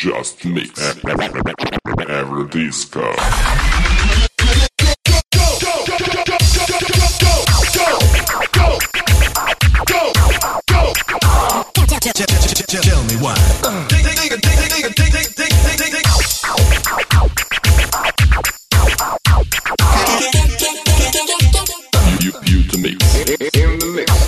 Just mix every disco. Tell me why. You to mix in the mix.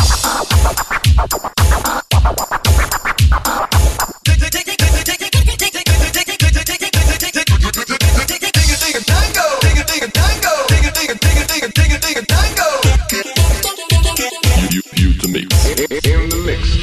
You to mix in the mix.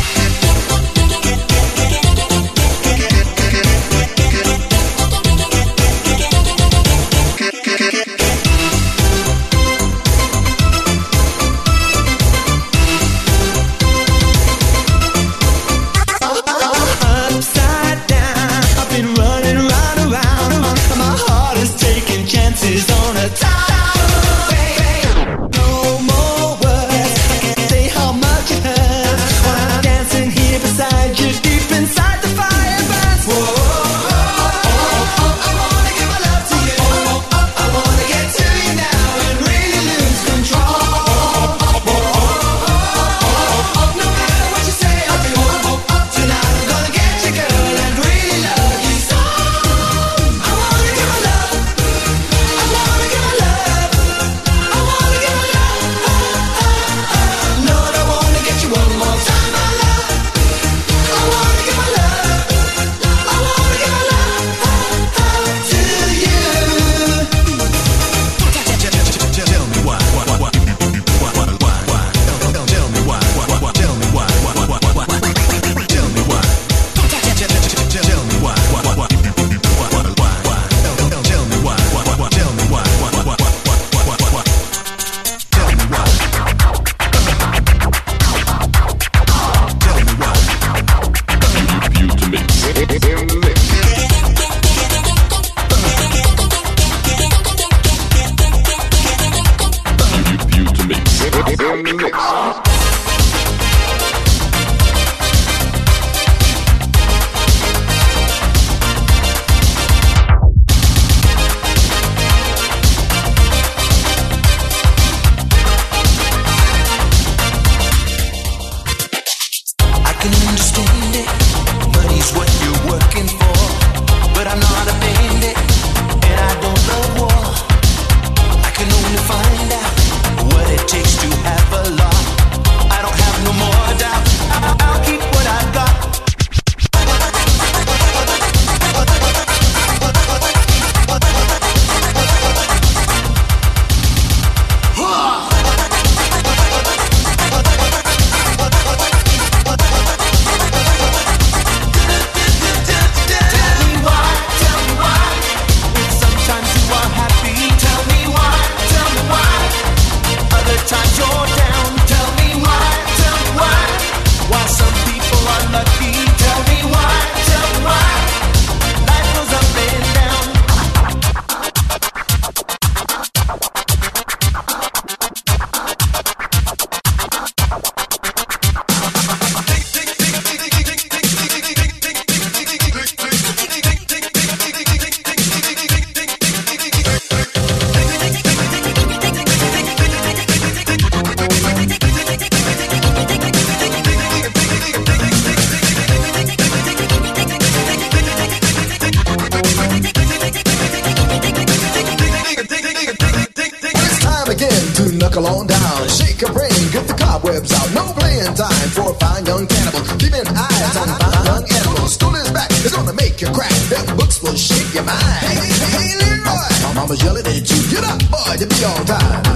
Knuckle on down, shake a brain, get the cobwebs out. No playing time for a fine young cannibal. Keeping eyes on fine young animals. School is back, it's gonna make you crack. Them books will shake your mind. Hey, Leroy, my mama's yelling at you. Get up, boy, you'll be on time.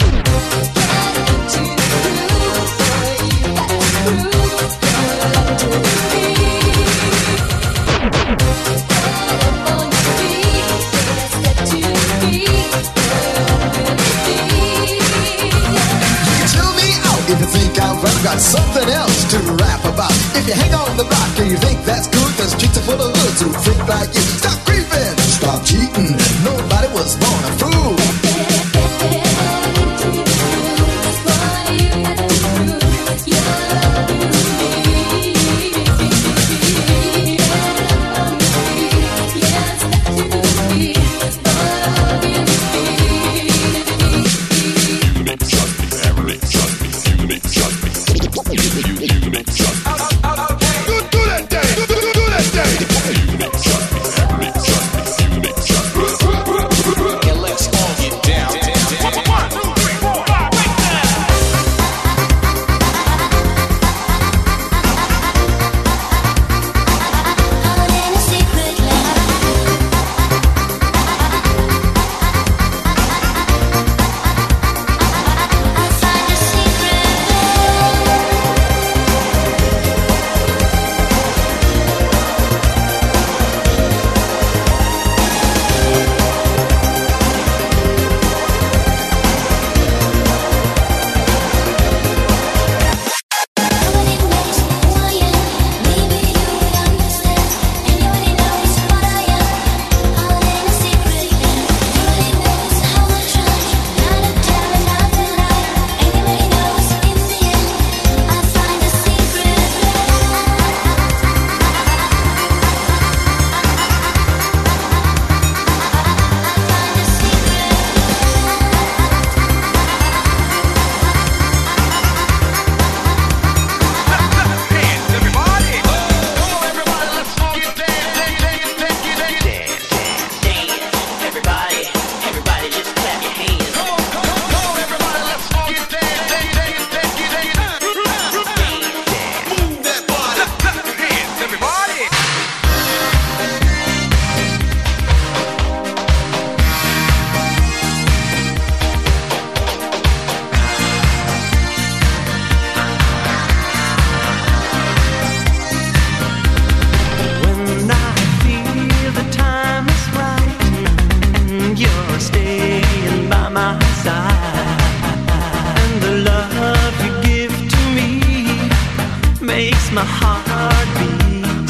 If you think I'm right, I've got something else to rap about. If you hang on the block and you think that's good, the streets are full of hoods who think like you. Stop creeping, stop cheating. Nobody was born a fool. my heart beat.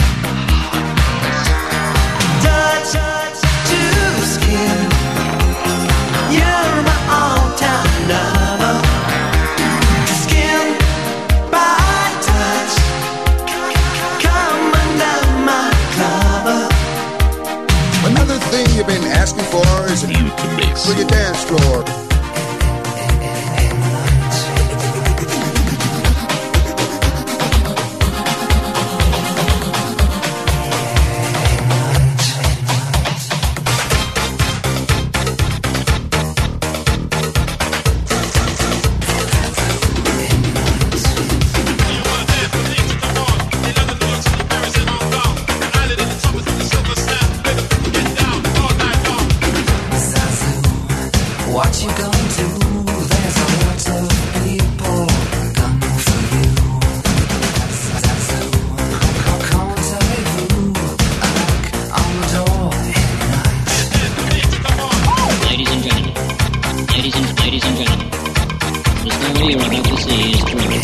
Touch to skin, you're my all-time lover. Skin by touch, come under my cover. Another thing you've been asking for is You to mix. for your dance floor. What you gonna do? There's a lot of people coming for you. Come rendezvous, a knock on the door in the night. Ladies and gentlemen, ladies and gentlemen, the story you're about to see is true.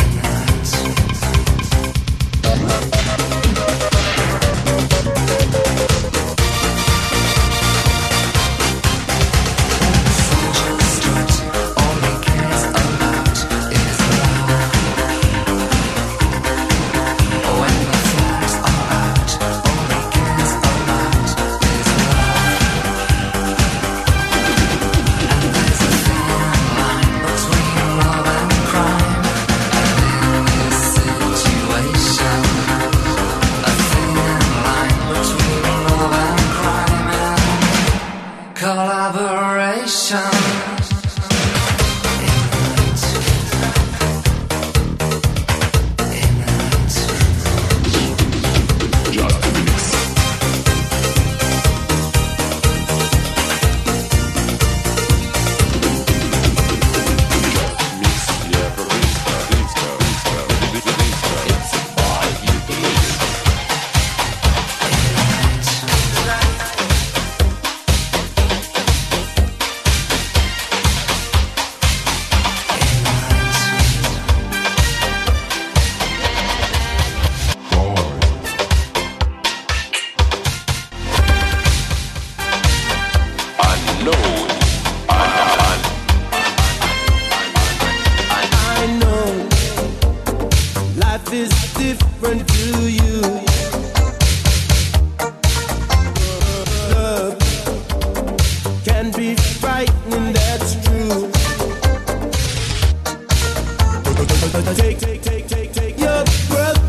Collaboration. I know life is different to you. Love can be frightening, that's true. Take your breath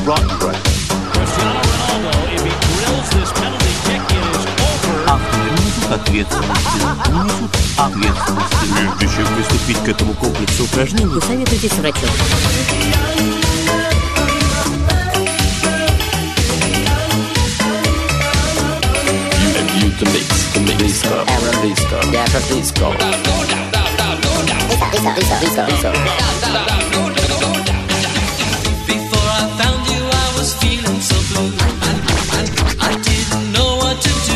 rotten right. Cristiano Ronaldo, if he drills this penalty kick, it is over. Следующее приступить к этому комплексу упражнений. Посоветуйтесь с врачом. You to mix. Disco. Aaron Disco. Dapper Disco. Before I found you, I was feeling so blue. I didn't know what to do.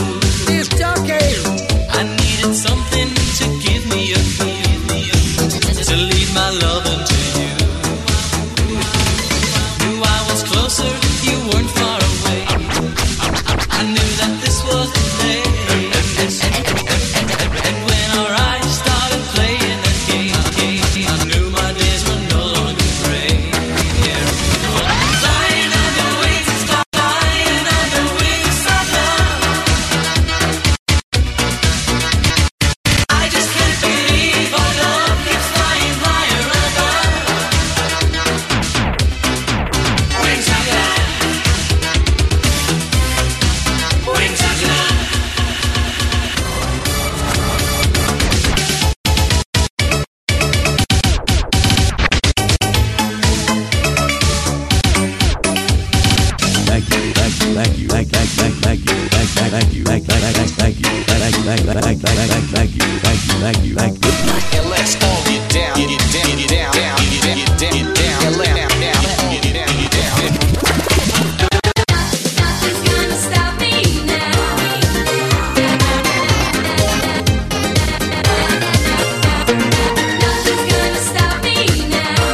I needed something to give me a feel, to lead my love into you. Knew I was closer, you weren't far away. I knew that this was the day. And when our eyes started playing that game, I knew my days were no longer gray. Flying under wings of love. I just can't believe our love keeps flying higher and above. Wings of love. Wings of love. Thank you. And let's all get down, get down, get down, get down, get down, get down, get down, get down, get down. Nothing's gonna stop me now. Nothing's gonna stop me now.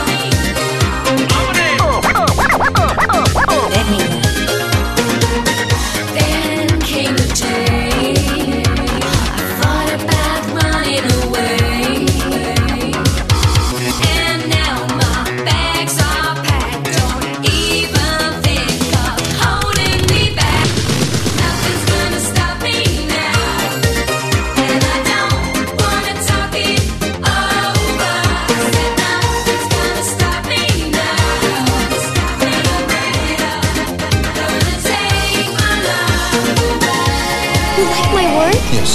Then came the day I thought about running away. And now my bags are packed. Don't even think of holding me back. Nothing's gonna stop me now. And I don't wanna talk it over. Said nothing's gonna stop me now. Stop me later. Gonna take my love away. You like my work? Yes.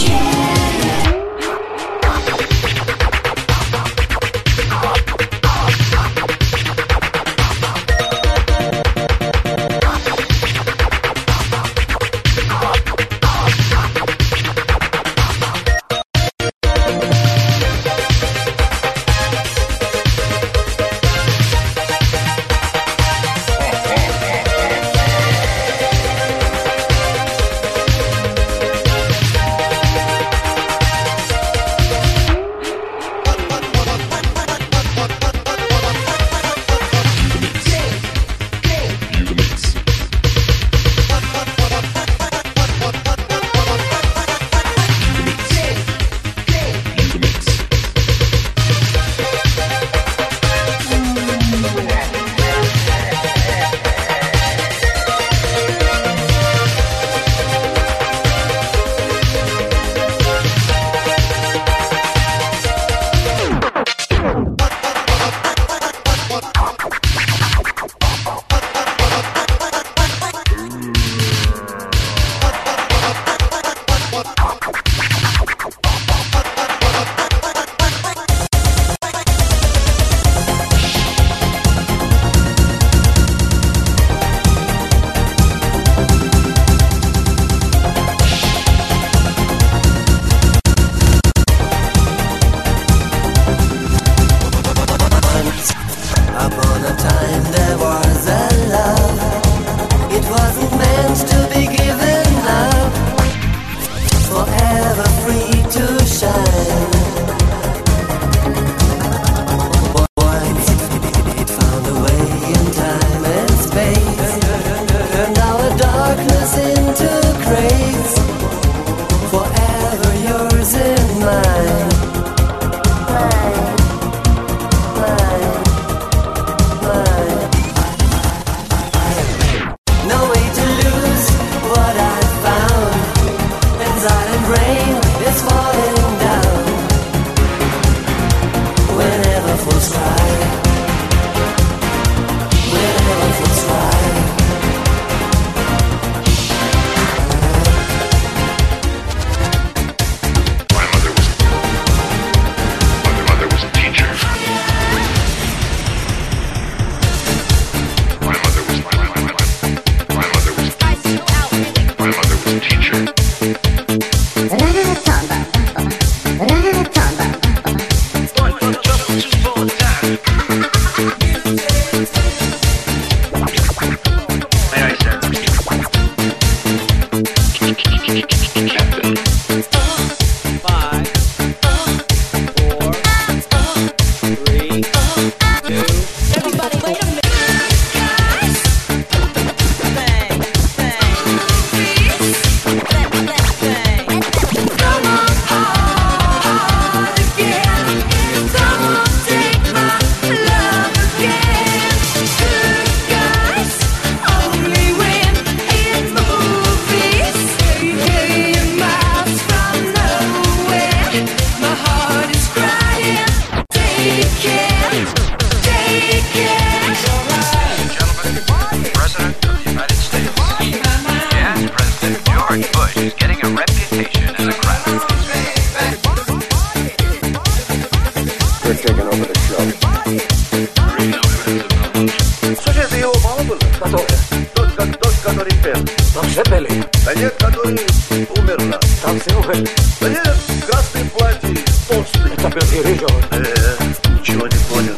Тот, который пел. Там все пели. Да нет, который умерла. Там все умерли. Да нет, в красной платье, толстый. Это был дирижер. Ничего не понял.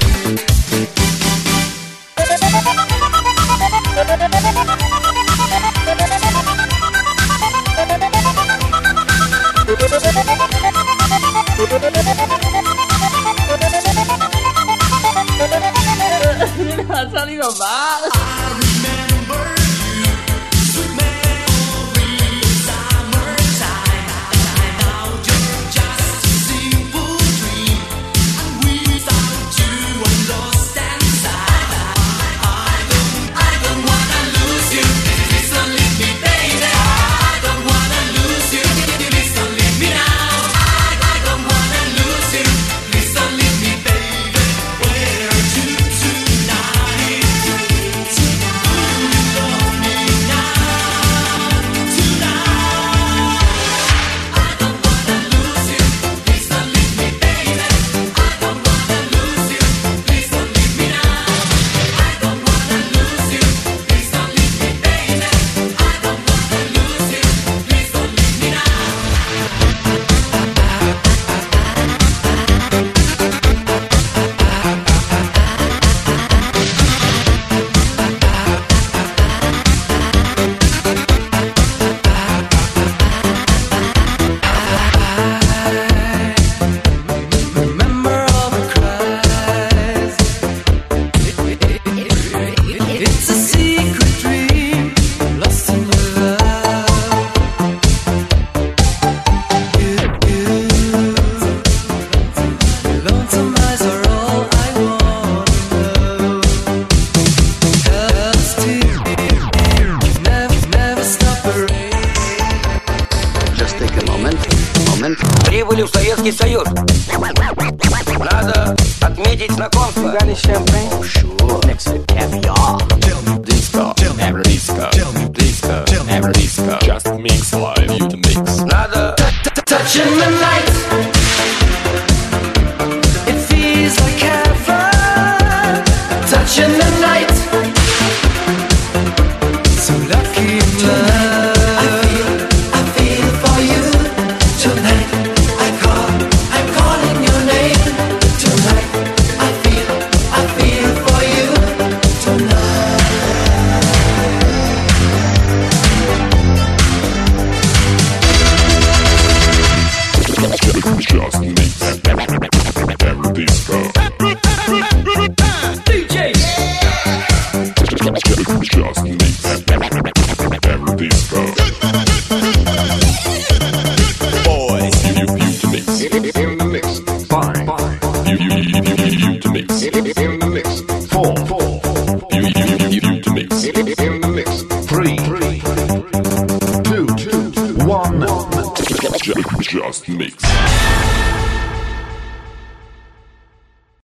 Sao đi vào bá. Прибыли в Советский Союз. Надо отметить знакомство. Just mix live, you to mix. Надо Touching the light. It feels like heaven. Touching the night. So lucky in love. I feel for you tonight. I'm calling your name tonight. I feel for you tonight. Just mix. Every disco. DJ. Just mix. Every disco. Boys, you to mix. In the mix. Five. You to mix. In the mix. Four. You to mix. In the mix. 3, 2, 1. Just mix.